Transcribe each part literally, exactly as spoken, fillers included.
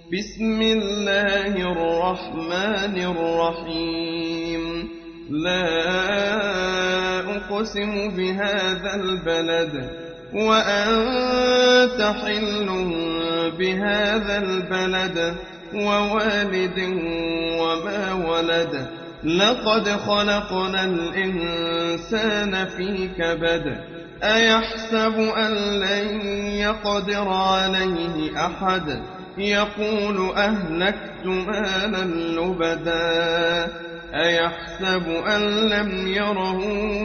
بسم الله الرحمن الرحيم لا أقسم بهذا البلد وأنت حل بهذا البلد ووالد وما ولد لقد خلقنا الإنسان في كبد أيحسب أن لن يقدر عليه أحد يقول أهلكت مالا لبدا أيحسب أن لم يره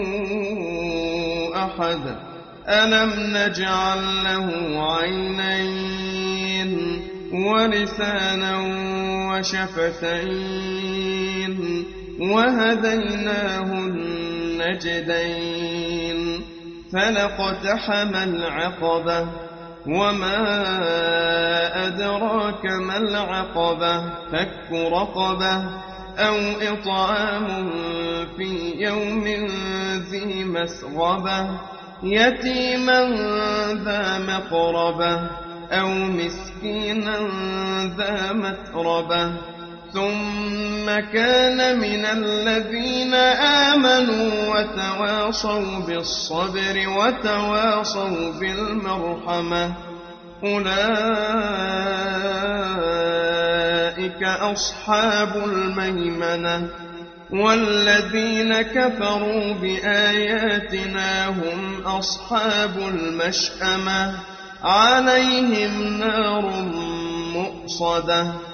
أحد ألم نجعل له عينين ولسانا وشفتين وهديناه النجدين فلاقتحم العقبة وما أدراك ما العقبة فك رقبة أو إطعام في يوم ذي مسغبة يتيما ذا مقربة أو مسكينا ذا متربة ثم كان من الذين آمنوا وتواصوا بالصبر وتواصوا بالمرحمة أولئك أصحاب الميمنة والذين كفروا بآياتنا هم أصحاب المشأمة عليهم نار مؤصدة